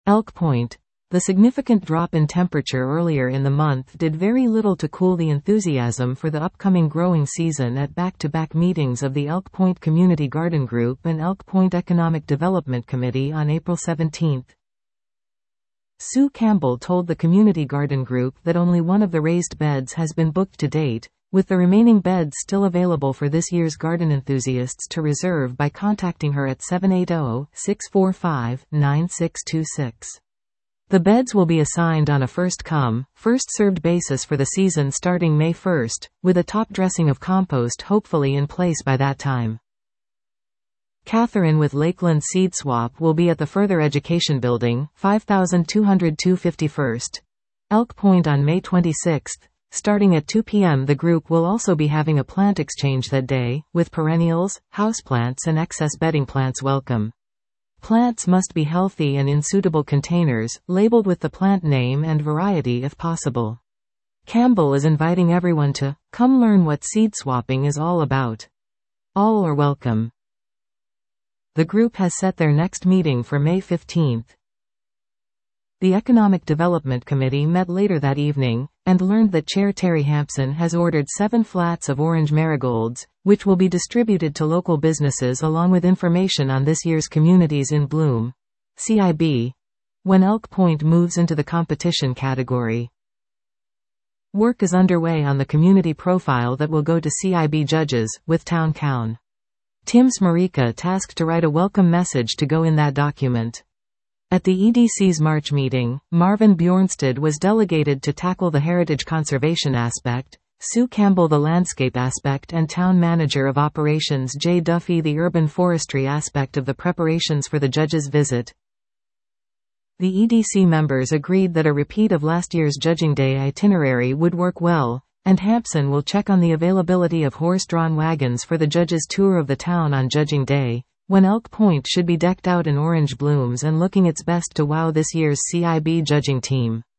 Elk Point. The significant drop in temperature earlier in the month did very little to cool the enthusiasm for the upcoming growing season at back-to-back meetings of the Elk Point Community Garden Group and Elk Point Economic Development Committee on April 17. Sue Campbell told the Community Garden Group that only one of the raised beds has been booked to date, with the remaining beds still available for this year's garden enthusiasts to reserve by contacting her at 780-645-9626. The beds will be assigned on a first-come, first-served basis for the season starting May 1, with a top dressing of compost hopefully in place by that time. Catherine with Lakeland Seed Swap will be at the Further Education Building, 5202 51st Elk Point on May 26. Starting at 2 p.m. The group will also be having a plant exchange that day, with perennials, houseplants and excess bedding plants welcome. Plants must be healthy and in suitable containers, labeled with the plant name and variety if possible. Campbell is inviting everyone to come learn what seed swapping is all about. All are welcome. The group has set their next meeting for May 15. The Economic Development Committee met later that evening, and learned that Chair Terry Hampson has ordered 7 flats of orange marigolds, which will be distributed to local businesses along with information on this year's Communities in Bloom (CIB), when Elk Point moves into the competition category. Work is underway on the community profile that will go to CIB judges, with Town Coun. Tim Smarica tasked to write a welcome message to go in that document. At the EDC's March meeting, Marvin Bjornstad was delegated to tackle the heritage conservation aspect, Sue Campbell the landscape aspect and Town Manager of Operations Jay Duffy the urban forestry aspect of the preparations for the judge's visit. The EDC members agreed that a repeat of last year's Judging Day itinerary would work well, and Hampson will check on the availability of horse-drawn wagons for the judge's tour of the town on Judging Day, when Elk Point should be decked out in orange blooms and looking its best to wow this year's CIB judging team.